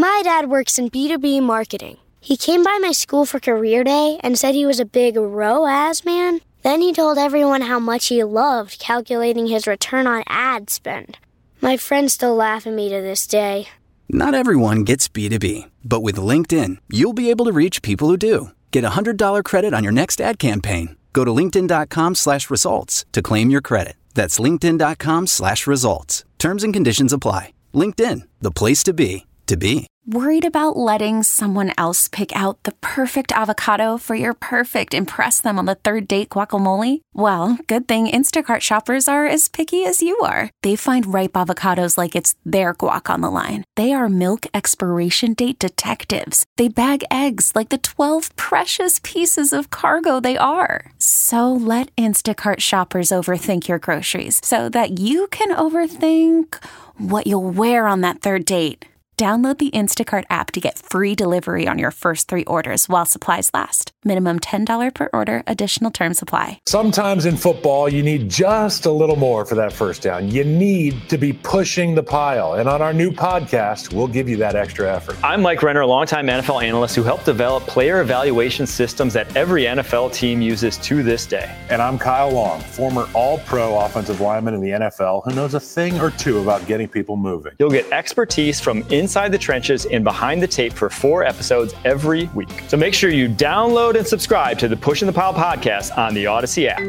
My dad works in B2B marketing. He came by my school for career day and said he was a big ROAS man. Then he told everyone how much he loved calculating his return on ad spend. My friends still laugh at me to this day. Not everyone gets B2B, but with LinkedIn, you'll be able to reach people who do. Get a $100 credit on your next ad campaign. Go to linkedin.com/results to claim your credit. That's linkedin.com/results. Terms and conditions apply. LinkedIn, the place to be, to be. Worried about letting someone else pick out the perfect avocado for your perfect impress them on the third date guacamole? Well, good thing Instacart shoppers are as picky as you are. They find ripe avocados like it's their guac on the line. They are milk expiration date detectives. They bag eggs like the 12 precious pieces of cargo they are. So let Instacart shoppers overthink your groceries so that you can overthink what you'll wear on that third date. Download the Instacart app to get free delivery on your first 3 orders while supplies last. Minimum $10 per order. Additional terms apply. Sometimes in football, you need just a little more for that first down. You need to be pushing the pile. And on our new podcast, we'll give you that extra effort. I'm Mike Renner, a longtime NFL analyst who helped develop player evaluation systems that every NFL team uses to this day. And I'm Kyle Long, former all-pro offensive lineman in the NFL who knows a thing or two about getting people moving. You'll get expertise from inside the trenches and behind the tape for 4 episodes every week. So make sure you download and subscribe to the Pushing the Pile podcast on the Odyssey app.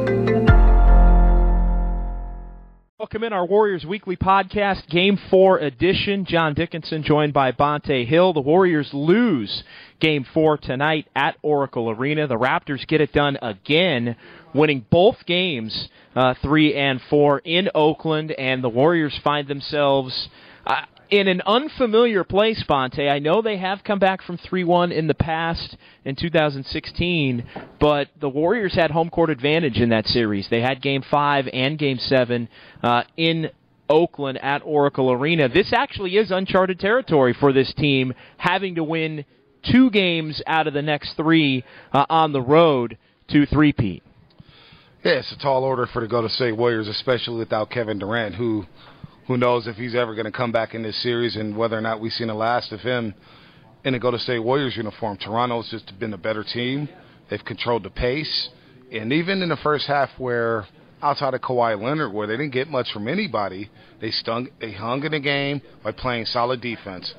Welcome in our Warriors Weekly Podcast, Game 4 edition. John Dickinson joined by Bonte Hill. The Warriors lose Game 4 tonight at Oracle Arena. The Raptors get it done again, winning both games 3 and 4 in Oakland, and the Warriors find themselves in an unfamiliar place, Bonte. I know they have come back from 3-1 in the past in 2016, but the Warriors had home court advantage in that series. They had Game 5 and Game 7 in Oakland at Oracle Arena. This actually is uncharted territory for this team, having to win 2 games out of the next 3 on the road to three-peat. Yeah, it's a tall order for the Golden State Warriors, especially without Kevin Durant, who knows if he's ever going to come back in this series and whether or not we've seen the last of him in a Golden State Warriors uniform. Toronto's just been a better team. They've controlled the pace. And even in the first half where, outside of Kawhi Leonard, where they didn't get much from anybody, they hung in the game by playing solid defense.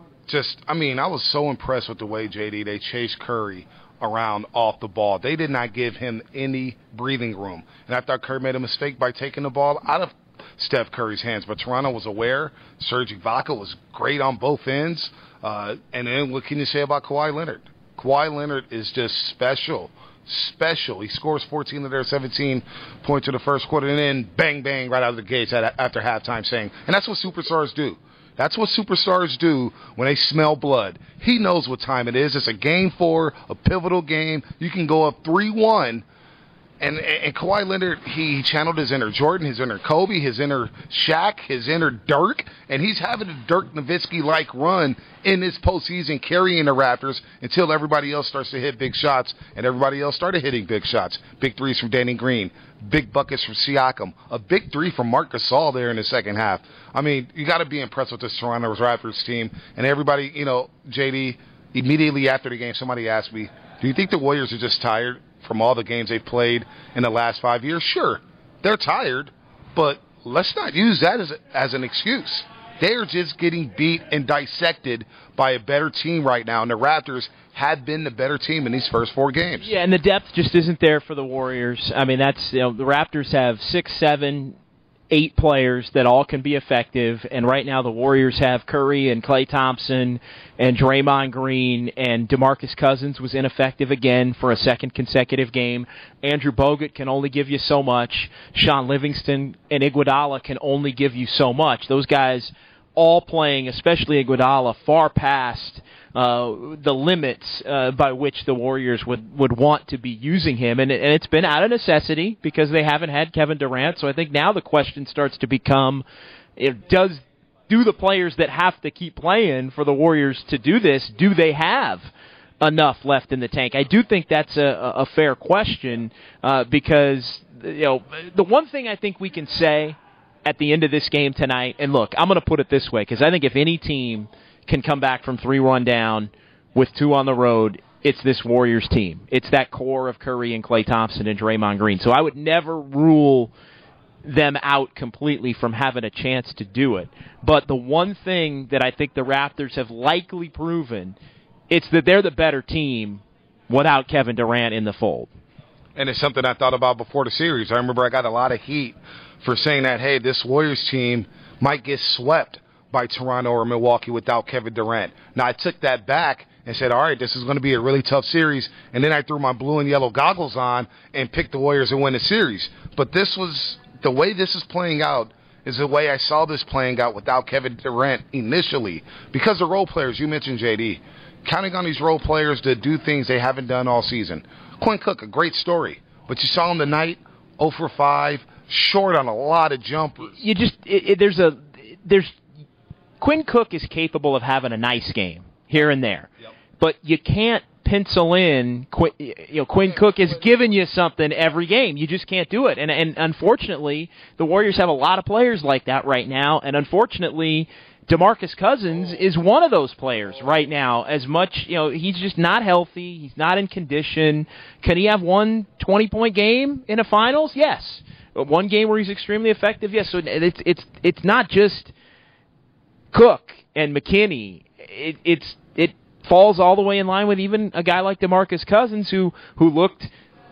I was so impressed with the way, JD, they chased Curry around off the ball. They did not give him any breathing room. And I thought Curry made a mistake by taking the ball out of Steph Curry's hands, but Toronto was aware. Serge Ibaka was great on both ends. And then what can you say about Kawhi Leonard? Kawhi Leonard is just special. He scores 14 of their 17 points in the first quarter, and then bang, bang, right out of the gates after halftime saying, and that's what superstars do. That's what superstars do when they smell blood. He knows what time it is. It's a Game 4, a pivotal game. You can go up 3-1. And Kawhi Leonard, he channeled his inner Jordan, his inner Kobe, his inner Shaq, his inner Dirk, and he's having a Dirk Nowitzki-like run in this postseason, carrying the Raptors until everybody else starts to hit big shots, and everybody else started hitting big shots. Big threes from Danny Green, big buckets from Siakam, a big 3 from Marc Gasol there in the second half. I mean, you got to be impressed with this Toronto Raptors team, and everybody, JD, immediately after the game, somebody asked me, do you think the Warriors are just tired from all the games they've played in the last 5 years? Sure, they're tired, but let's not use that as an excuse. They're just getting beat and dissected by a better team right now, and the Raptors have been the better team in these first 4 games. Yeah, and the depth just isn't there for the Warriors. I mean, that's the Raptors have 6, 7, 8 players that all can be effective, and right now the Warriors have Curry and Klay Thompson and Draymond Green, and DeMarcus Cousins was ineffective again for a second consecutive game. Andrew Bogut can only give you so much. Sean Livingston and Iguodala can only give you so much. Those guys all playing, especially Iguodala, far past the limits by which the Warriors would want to be using him. And it's been out of necessity because they haven't had Kevin Durant. So I think now the question starts to become, do the players that have to keep playing for the Warriors to do this, do they have enough left in the tank? I do think that's a fair question because the one thing I think we can say at the end of this game tonight, and look, I'm going to put it this way, because I think if any team can come back from 3-1 down with 2 on the road, it's this Warriors team. It's that core of Curry and Klay Thompson and Draymond Green. So I would never rule them out completely from having a chance to do it. But the one thing that I think the Raptors have likely proven, it's that they're the better team without Kevin Durant in the fold. And it's something I thought about before the series. I remember I got a lot of heat for saying that, hey, this Warriors team might get swept by Toronto or Milwaukee without Kevin Durant. Now, I took that back and said, all right, this is going to be a really tough series. And then I threw my blue and yellow goggles on and picked the Warriors to win the series. But this was the way this is playing out is the way I saw this playing out without Kevin Durant initially. Because the role players, you mentioned JD, counting on these role players to do things they haven't done all season. Quinn Cook, a great story. But you saw him tonight, 0 for 5, short on a lot of jumpers. Quinn Cook is capable of having a nice game here and there. Yep. But you can't pencil in Quinn Cook is giving you something every game. You just can't do it. And unfortunately, the Warriors have a lot of players like that right now. And unfortunately, DeMarcus Cousins is one of those players right now. As much, he's just not healthy. He's not in condition. Can he have one 20-point game in a finals? Yes. One game where he's extremely effective? Yes. So it's not just Cook and McKinney. It falls all the way in line with even a guy like DeMarcus Cousins who looked,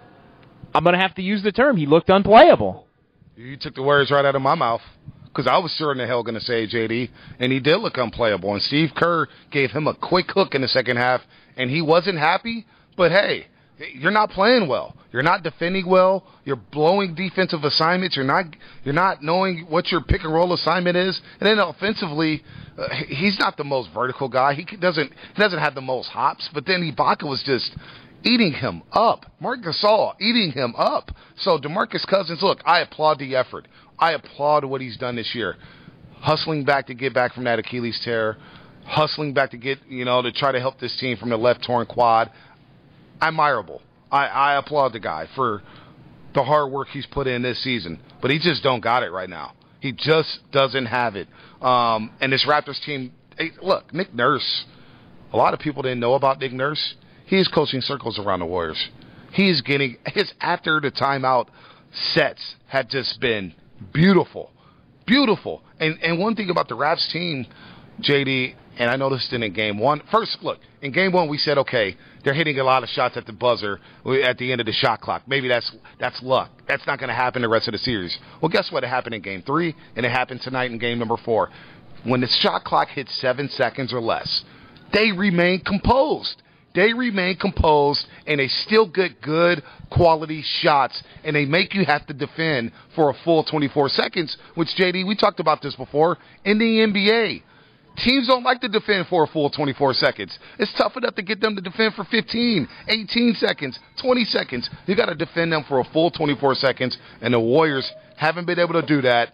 I'm going to have to use the term, he looked unplayable. You took the words right out of my mouth, because I was certain the hell going to say JD, and he did look unplayable. And Steve Kerr gave him a quick hook in the second half, and he wasn't happy, but hey, you're not playing well. You're not defending well. You're blowing defensive assignments. You're not knowing what your pick and roll assignment is. And then offensively, he's not the most vertical guy. He doesn't have the most hops. But then Ibaka was just eating him up. Marc Gasol eating him up. So DeMarcus Cousins, look, I applaud the effort. I applaud what he's done this year, hustling back to get back from that Achilles tear, hustling back to get to try to help this team from the left torn quad. Admirable. I applaud the guy for the hard work he's put in this season, but he just don't got it right now. He just doesn't have it. And this Raptors team, hey, look, Nick Nurse, a lot of people didn't know about Nick Nurse. He is coaching circles around the Warriors. He's getting his after the timeout sets have just been beautiful. Beautiful. And one thing about the Raps team, JD, and I noticed it in Game 1. First, look, in Game 1 we said, okay, they're hitting a lot of shots at the buzzer at the end of the shot clock. Maybe that's luck. That's not going to happen the rest of the series. Well, guess what? It happened in Game 3, and it happened tonight in Game number 4. When the shot clock hits 7 seconds or less, they remain composed. They remain composed, and they still get good quality shots, and they make you have to defend for a full 24 seconds, which, JD, we talked about this before, in the NBA. Teams don't like to defend for a full 24 seconds. It's tough enough to get them to defend for 15, 18 seconds, 20 seconds. You got to defend them for a full 24 seconds, and the Warriors haven't been able to do that.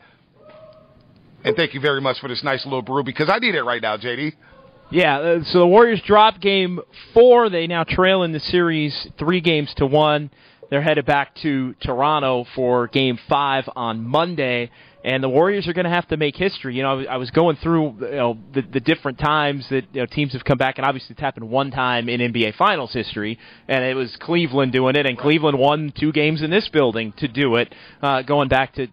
And thank you very much for this nice little brew, because I need it right now, JD. Yeah, so the Warriors dropped Game 4. They now trail in the series 3-1. They're headed back to Toronto for Game 5 on Monday. And the Warriors are going to have to make history. I was going through the different times that teams have come back, and obviously it's happened one time in NBA Finals history, and it was Cleveland doing it, and Cleveland won 2 games in this building to do it, going back to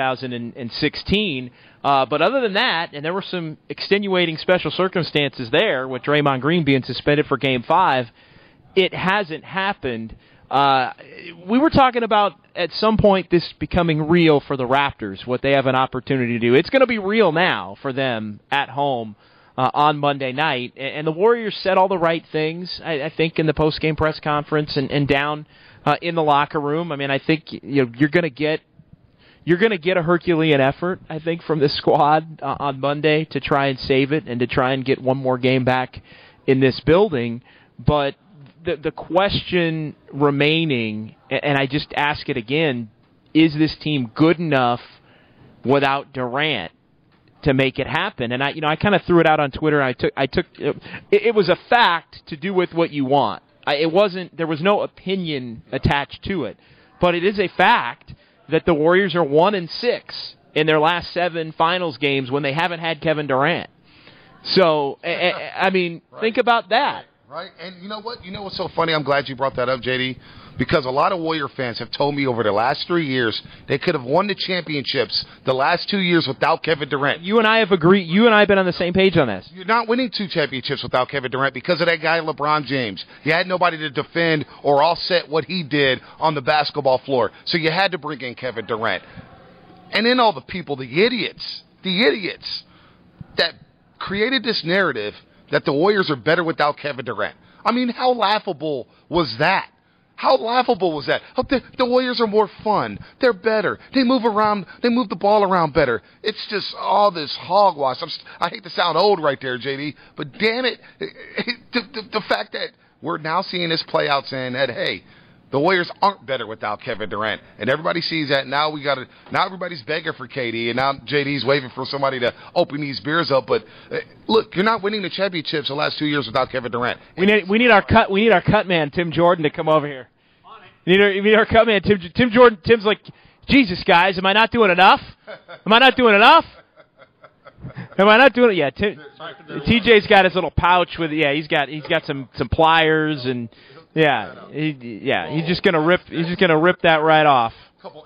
2016. But other than that, and there were some extenuating special circumstances there, with Draymond Green being suspended for Game 5, it hasn't happened. We were talking about at some point this becoming real for the Raptors, what they have an opportunity to do. It's going to be real now for them at home on Monday night. And the Warriors said all the right things, I think, in the post-game press conference and down in the locker room. I mean, I think you're going to get a Herculean effort, I think, from this squad on Monday to try and save it and to try and get one more game back in this building. But the question remaining, and I just ask it again, is this team good enough without Durant to make it happen? And I kind of threw it out on Twitter. It was a fact to do with what you want. There was no opinion attached to it, but it is a fact that the Warriors are 1-6 in their last 7 finals games when they haven't had Kevin Durant. So, I mean, think about that. Right, and you know what? You know what's so funny? I'm glad you brought that up, JD, because a lot of Warrior fans have told me over the last 3 years they could have won the championships the last 2 years without Kevin Durant. You and I have agreed. You and I have been on the same page on this. You're not winning 2 championships without Kevin Durant because of that guy LeBron James. You had nobody to defend or offset what he did on the basketball floor, so you had to bring in Kevin Durant. And then all the people, the idiots that created this narrative that the Warriors are better without Kevin Durant. I mean, how laughable was that? How laughable was that? The Warriors are more fun. They're better. They move around. They move the ball around better. It's just all this hogwash. I hate to sound old right there, JD, but damn it, the fact that we're now seeing this play out saying that, hey, the Warriors aren't better without Kevin Durant, and everybody sees that. Now now everybody's begging for KD, and now JD's waiting for somebody to open these beers up. But look, you're not winning the championships the last 2 years without Kevin Durant. We need our cut man Tim Jordan to come over here. We need our cut man Tim Jordan. Tim's like, Jesus guys, am I not doing enough? Am I not doing enough? Am I not doing it? Yeah, TJ's got his little pouch with he's got some pliers and. Yeah, he's just gonna rip that right off.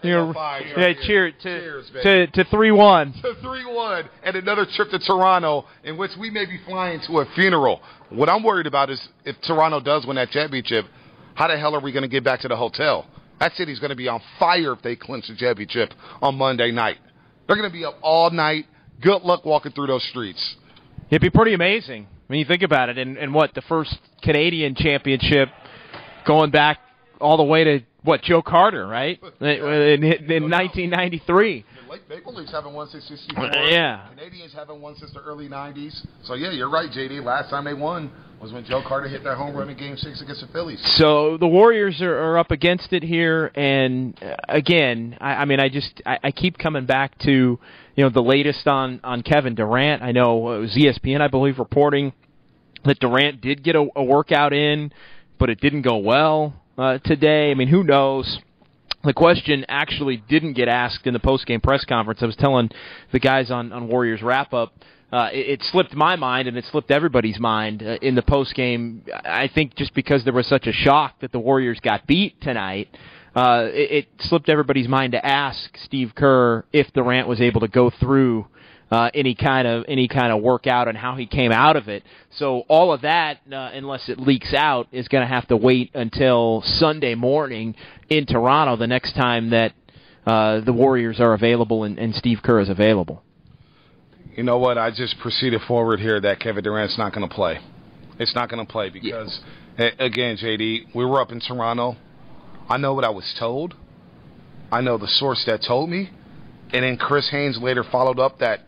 Cheers to 3-1. To 3-1, and another trip to Toronto, in which we may be flying to a funeral. What I'm worried about is if Toronto does win that championship, how the hell are we going to get back to the hotel? That city's going to be on fire if they clinch the championship on Monday night. They're going to be up all night. Good luck walking through those streets. It'd be pretty amazing when you think about it. And what, the first Canadian championship going back all the way to, Joe Carter, right? In 1993. Maple Leafs haven't won since 64. Yeah. Canadians haven't won since the early 90s. So, yeah, you're right, JD. Last time they won was when Joe Carter hit that home run in Game 6 against the Phillies. So the Warriors are up against it here. And, again, I keep coming back to, the latest on Kevin Durant. I know it was ESPN, I believe, reporting that Durant did get a workout in, but it didn't go well today. I mean, who knows? The question actually didn't get asked in the post-game press conference. I was telling the guys on Warriors Wrap-Up, it slipped my mind and it slipped everybody's mind in the post-game. I think just because there was such a shock that the Warriors got beat tonight, it slipped everybody's mind to ask Steve Kerr if Durant was able to go through any kind of workout and how he came out of it. So all of that, unless it leaks out, is going to have to wait until Sunday morning in Toronto, the next time that the Warriors are available and Steve Kerr is available. You know what? I just proceeded forward here that Kevin Durant's not going to play. It's not going to play because, again, JD, we were up in Toronto. I know what I was told. I know the source that told me. And then Chris Haynes later followed up that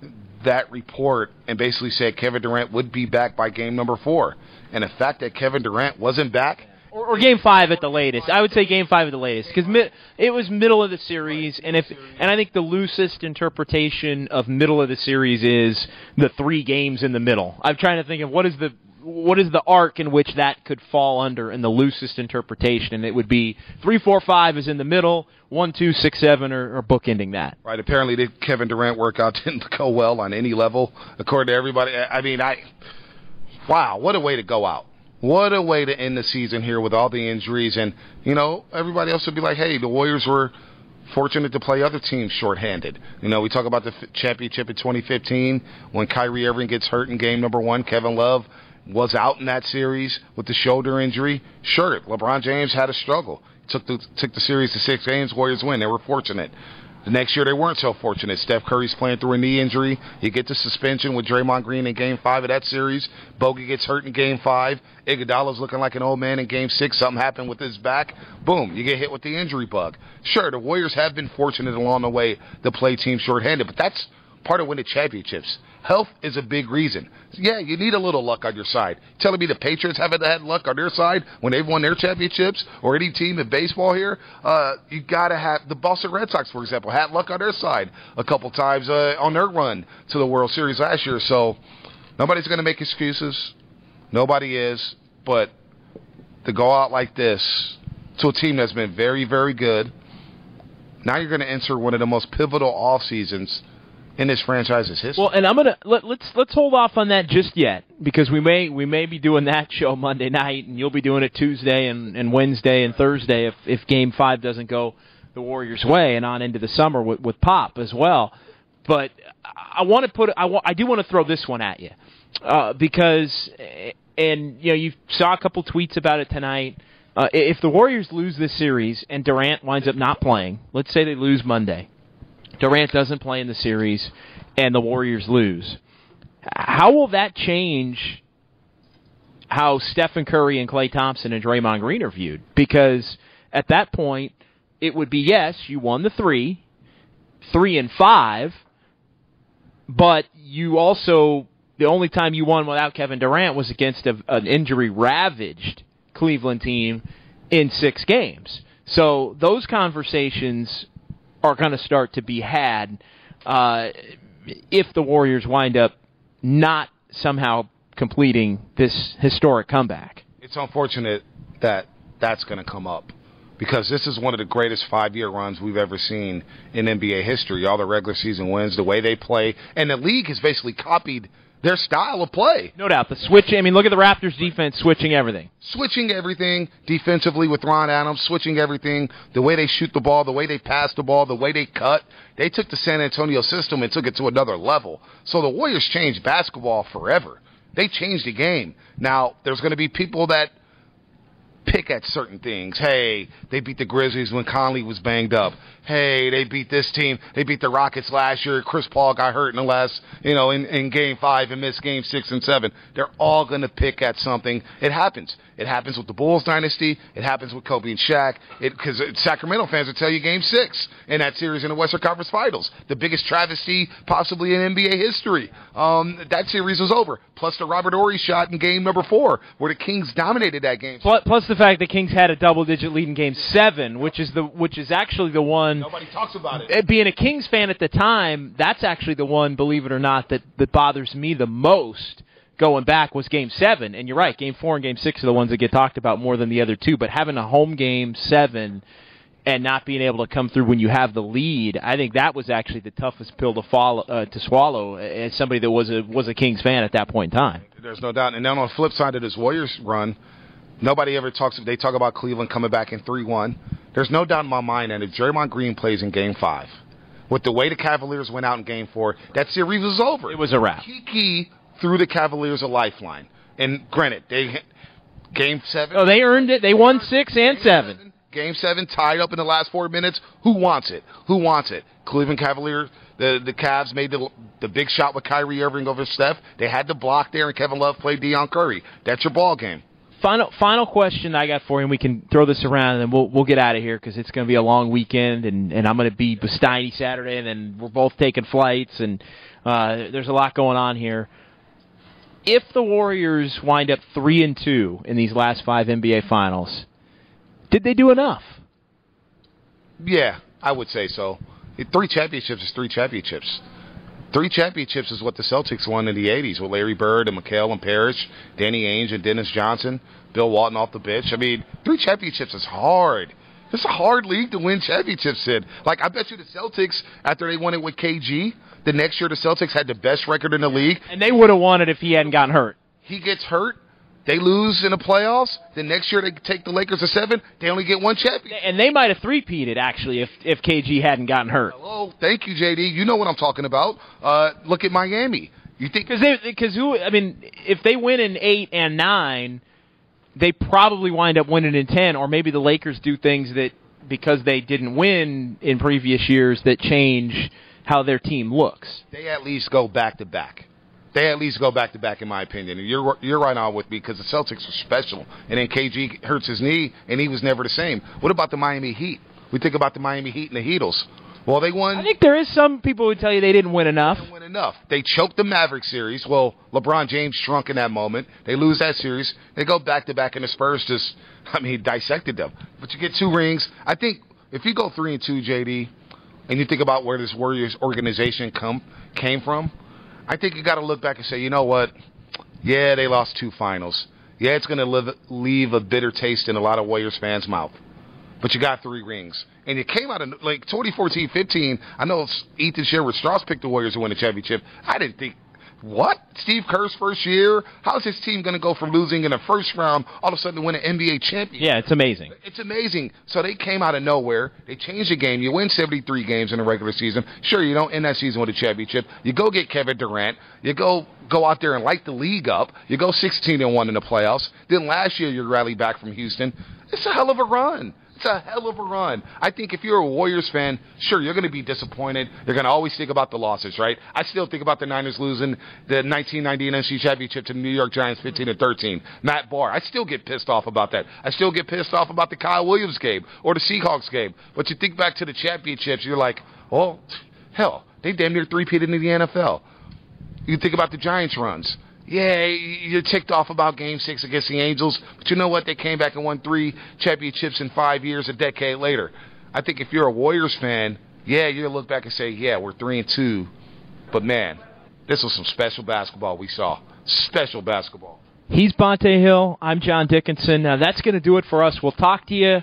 report and basically said Kevin Durant would be back by game number 4. And the fact that Kevin Durant wasn't back. Or game 5 at the latest. I would say game 5 at the latest because it was middle of the series, and I think the loosest interpretation of middle of the series is the 3 games in the middle. I'm trying to think of what is the arc in which that could fall under in the loosest interpretation, and it would be 3, 4, 5 is in the middle, 1, 2, 6, 7 are bookending that. Right. Apparently, the Kevin Durant workout didn't go well on any level, according to everybody. Wow, what a way to go out. What a way to end the season here with all the injuries. And, everybody else would be like, hey, the Warriors were fortunate to play other teams shorthanded. We talk about the championship in 2015 when Kyrie Irving gets hurt in game number 1. Kevin Love was out in that series with the shoulder injury. Sure, LeBron James had a struggle. Took the series to 6 games. Warriors win. They were fortunate. The next year, they weren't so fortunate. Steph Curry's playing through a knee injury. You get the suspension with Draymond Green in Game 5 of that series. Bogey gets hurt in Game 5. Iguodala's looking like an old man in Game 6. Something happened with his back. Boom, you get hit with the injury bug. Sure, the Warriors have been fortunate along the way to play teams shorthanded, but that's part of winning championships. Health is a big reason. Yeah, you need a little luck on your side. Telling me the Patriots haven't had luck on their side when they've won their championships, or any team in baseball here? You got to have the Boston Red Sox, for example, had luck on their side a couple times on their run to the World Series last year. So nobody's going to make excuses. Nobody is. But to go out like this to a team that's been very, very good, now you're going to enter one of the most pivotal off seasons in this franchise's history. Well, and I'm gonna let's hold off on that just yet, because we may be doing that show Monday night, and you'll be doing it Tuesday and Wednesday and Thursday if Game 5 doesn't go the Warriors' way, and on into the summer with Pop as well. But I do want to throw this one at you because, and you saw a couple tweets about it tonight. If the Warriors lose this series and Durant winds up not playing, let's say they lose Monday. Durant doesn't play in the series, and the Warriors lose. How will that change how Stephen Curry and Klay Thompson and Draymond Green are viewed? Because at that point, it would be, yes, you won the 3 and 5, but you also, the only time you won without Kevin Durant was against an injury-ravaged Cleveland team in 6 games. So those conversations are going to start to be had if the Warriors wind up not somehow completing this historic comeback. It's unfortunate that that's going to come up because this is one of the greatest 5-year runs we've ever seen in NBA history. All the regular season wins, the way they play, and the league has basically copied their style of play. No doubt. The switch, I mean, look at the Raptors defense switching everything. Switching everything defensively with Ron Adams, switching everything, the way they shoot the ball, the way they pass the ball, the way they cut. They took the San Antonio system and took it to another level. So the Warriors changed basketball forever. They changed the game. Now, there's going to be people that pick at certain things. Hey, they beat the Grizzlies when Conley was banged up. Hey, they beat this team. They beat the Rockets last year. Chris Paul got hurt in the last, in Game 5 and missed Game 6 and 7. They're all going to pick at something. It happens. It happens with the Bulls dynasty. It happens with Kobe and Shaq. Because Sacramento fans will tell you Game 6 in that series in the Western Conference Finals. The biggest travesty possibly in NBA history. That series was over. Plus the Robert Horry shot in Game number 4 where the Kings dominated that game. Plus the fact the Kings had a double-digit lead in Game 7, which is actually the one. Nobody talks about it. Being a Kings fan at the time, that's actually the one, believe it or not, that bothers me the most going back was Game 7. And you're right, Game 4 and Game 6 are the ones that get talked about more than the other two. But having a home Game 7 and not being able to come through when you have the lead, I think that was actually the toughest pill to swallow as somebody that was a Kings fan at that point in time. There's no doubt. And then on the flip side of this Warriors run, nobody ever talks. They talk about Cleveland coming back in 3-1. There's no doubt in my mind that if Draymond Green plays in Game 5, with the way the Cavaliers went out in Game 4, that series was over. It was a wrap. Kiki threw the Cavaliers a lifeline. And granted, Game 7. Oh, they earned it. They won 6 and 7. Game 7 tied up in the last 4 minutes. Who wants it? Who wants it? Cleveland Cavaliers. The Cavs made the big shot with Kyrie Irving over Steph. They had the block there, and Kevin Love played Deion Curry. That's your ball game. Final question I got for you, and we can throw this around, and then we'll get out of here because it's going to be a long weekend, and I'm going to be with Steiny Saturday, and then we're both taking flights, and there's a lot going on here. If the Warriors wind up 3-2 in these last 5 NBA Finals, did they do enough? Yeah, I would say so. 3 championships is 3 championships. 3 championships is what the Celtics won in the 80s with Larry Bird and McHale and Parrish, Danny Ainge and Dennis Johnson, Bill Walton off the bench. I mean, 3 championships is hard. It's a hard league to win championships in. Like, I bet you the Celtics, after they won it with KG, the next year the Celtics had the best record in the league. And they would have won it if he hadn't gotten hurt. He gets hurt. They lose in the playoffs. The next year they take the Lakers to 7. They only get 1 championship. And they might have three-peated, actually, if KG hadn't gotten hurt. Hello. Thank you, JD. You know what I'm talking about. Look at Miami. You think if they win in 8 and 9, they probably wind up winning in 10, or maybe the Lakers do things that, because they didn't win in previous years, that change how their team looks. They at least go back-to-back. In my opinion. And you're right on with me because the Celtics are special. And then KG hurts his knee, and he was never the same. What about the Miami Heat? We think about the Miami Heat and the Heatles. Well, they won. I think there is some people who tell you they didn't win enough. They choked the Mavericks series. Well, LeBron James shrunk in that moment. They lose that series. They go back-to-back, and the Spurs dissected them. But you get 2 rings. I think if you go 3-2, JD, and you think about where this Warriors organization came from, I think you got to look back and say, you know what? Yeah, they lost 2 finals. Yeah, it's going to leave a bitter taste in a lot of Warriors fans' mouth. but you got 3 rings. And you came out of, 2014-15, I know Ethan Sherwood Strauss picked the Warriors to win the championship. I didn't think, what? Steve Kerr's first year? How's his team going to go from losing in the first round all of a sudden to win an NBA championship? Yeah, it's amazing. It's amazing. So they came out of nowhere. They changed the game. You win 73 games in the regular season. Sure, you don't end that season with a championship. You go get Kevin Durant. You go out there and light the league up. You go 16-1 in the playoffs. Then last year you rally back from Houston. It's a hell of a run. It's a hell of a run. I think if you're a Warriors fan, sure, you're going to be disappointed. You're going to always think about the losses, right? I still think about the Niners losing the 1990 NFC Championship to the New York Giants 15-13. Matt Barr. I still get pissed off about that. I still get pissed off about the Kyle Williams game or the Seahawks game. But you think back to the championships, you're like, oh, hell, they damn near three-peated in the NFL. You think about the Giants runs. Yeah, you're ticked off about Game 6 against the Angels, but you know what? They came back and won 3 championships in 5 years, a decade later. I think if you're a Warriors fan, yeah, you'll look back and say, yeah, we're 3-2. But, man, this was some special basketball we saw. Special basketball. He's Bonte Hill. I'm John Dickinson. Now, that's going to do it for us. We'll talk to you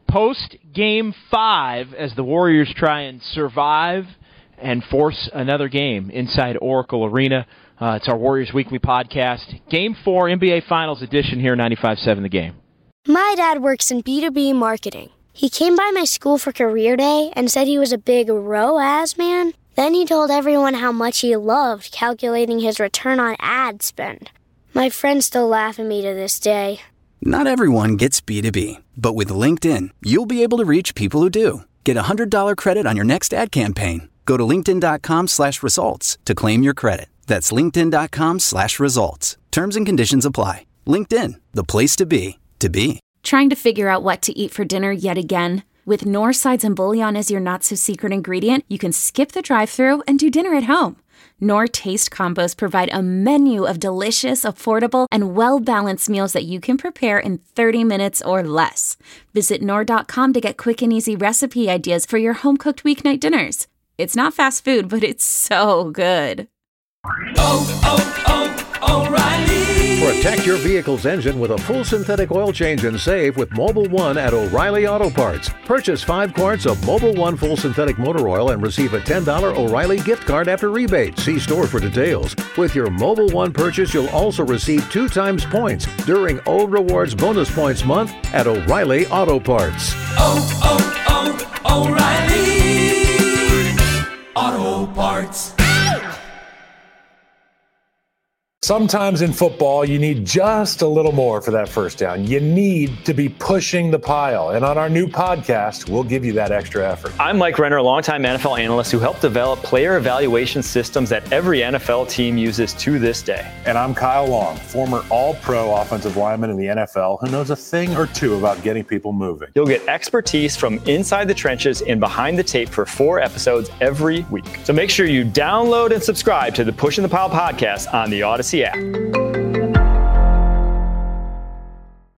post-Game 5 as the Warriors try and survive and force another game inside Oracle Arena. It's our Warriors Weekly podcast. Game 4, NBA Finals edition here, 95.7 The Game. My dad works in B2B marketing. He came by my school for career day and said he was a big ROAS man. Then he told everyone how much he loved calculating his return on ad spend. My friends still laugh at me to this day. Not everyone gets B2B, but with LinkedIn, you'll be able to reach people who do. Get a $100 credit on your next ad campaign. Go to linkedin.com/results to claim your credit. That's linkedin.com/results. Terms and conditions apply. LinkedIn, the place to be, to be. Trying to figure out what to eat for dinner yet again? With Knorr sides and bouillon as your not-so-secret ingredient, you can skip the drive-thru and do dinner at home. Knorr Taste Combos provide a menu of delicious, affordable, and well-balanced meals that you can prepare in 30 minutes or less. Visit Knorr.com to get quick and easy recipe ideas for your home-cooked weeknight dinners. It's not fast food, but it's so good. O'Reilly. Protect your vehicle's engine with a full synthetic oil change and save with Mobil 1 at O'Reilly Auto Parts. Purchase 5 quarts of Mobil 1 full synthetic motor oil and receive a $10 O'Reilly gift card after rebate. See store for details. With your Mobil 1 purchase, you'll also receive 2 times points during O Rewards Bonus Points Month at O'Reilly Auto Parts. O'Reilly Auto Parts. Sometimes in football, you need just a little more for that first down. You need to be pushing the pile. And on our new podcast, we'll give you that extra effort. I'm Mike Renner, a longtime NFL analyst who helped develop player evaluation systems that every NFL team uses to this day. And I'm Kyle Long, former all-pro offensive lineman in the NFL who knows a thing or two about getting people moving. You'll get expertise from inside the trenches and behind the tape for 4 episodes every week. So make sure you download and subscribe to the Pushing the Pile podcast on the Odyssey app.